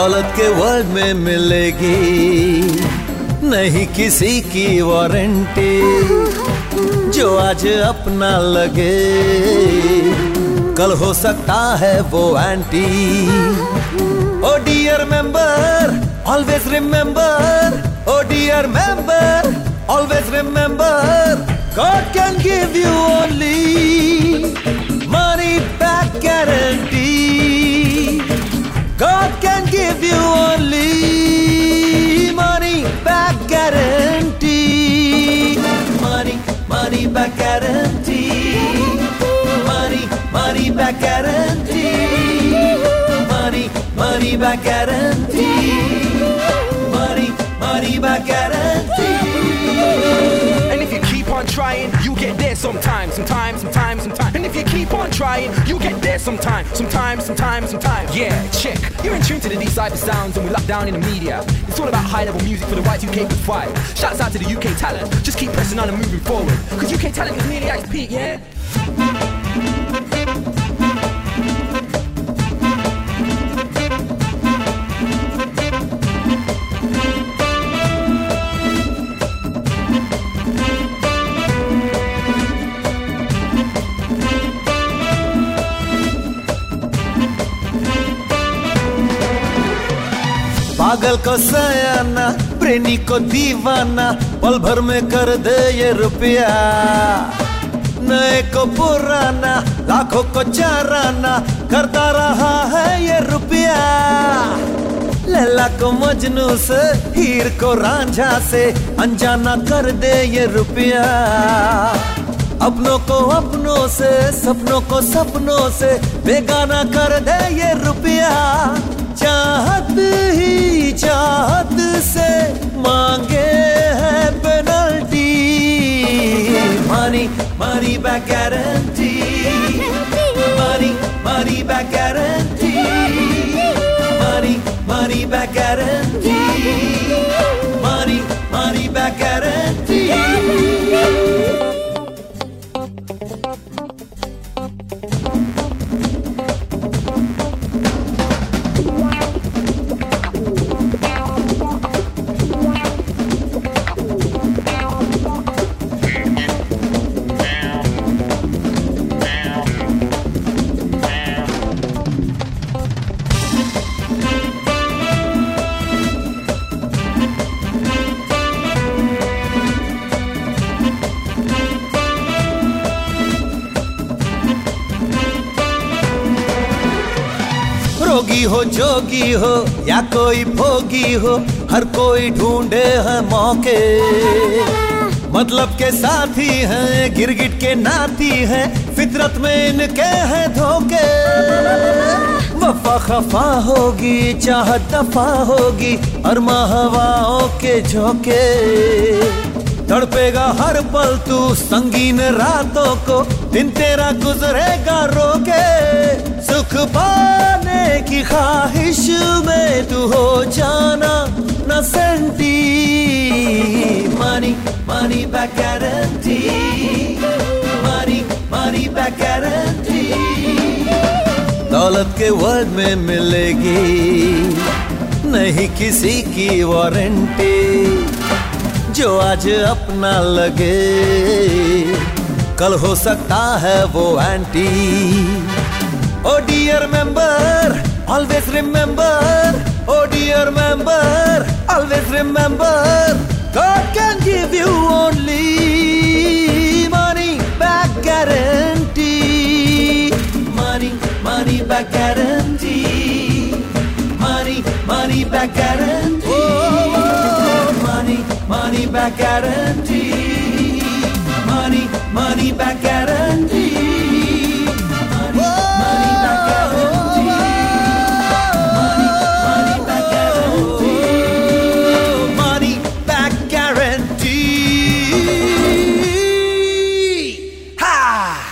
दौलत के वर्ल्ड में मिलेगी, नहीं किसी की वारंटी। जो आज अपना लगे कल हो सकता है वो anti. Oh dear member always remember, oh dear member always remember, God can give you only money back guarantee. God can give you only money back guarantee. Money back guarantee. Money back guarantee. Money back guarantee. Money back guarantee. And if you keep on trying, you get there sometime. And if you keep on trying, you get there sometime. Yeah, check. You're in tune to the D-Cypher sounds, and we lock down in the media. It's all about high-level music for the Y2K to fight. Shouts out to the UK talent. Just keep pressing on and moving forward. Cause UK talent is nearly at its peak, yeah? पागल को सयाना, प्रेमी को दीवाना, पल भर में कर दे ये रुपया। नए को पुराना, लाखों को चाराना, करता रहा है ये रुपया। लैला को मजनू से, हीर को रांझा से, अनजाना कर दे ये रुपया। अपनों को अपनों से, सपनों को सपनों से, बेगाना कर दे ये रुपया। चाहत ही चाहत से मांगे है penalty. Money back guarantee. Money back guarantee. Money back guarantee. Money back guarantee. रोगी हो जोगी हो या कोई भोगी हो, हर कोई ढूंढे है मौके। मतलब के साथी हैं, गिरगिट के नाती हैं, फितरत में इनके हैं धोखे। वफा खफा होगी, चाहत दफा होगी, अरमा हवाओं के झोंके। तड़पेगा हर पल तू संगीन रातों को, दिन तेरा गुजरेगा रोके। सुख पाने की ख्वाहिश में तू हो जाना न senti. Money back guarantee. Money back guarantee. दौलत के वर्ल्ड में मिलेगी, नहीं किसी की वारंटी। जो आज अपना लगे कल हो सकता है वो anti. Oh dear member always remember, oh dear member always remember, God can give you only money back guarantee. Money back guarantee. Money back guarantee. Money back guarantee. Money back guarantee. Ha!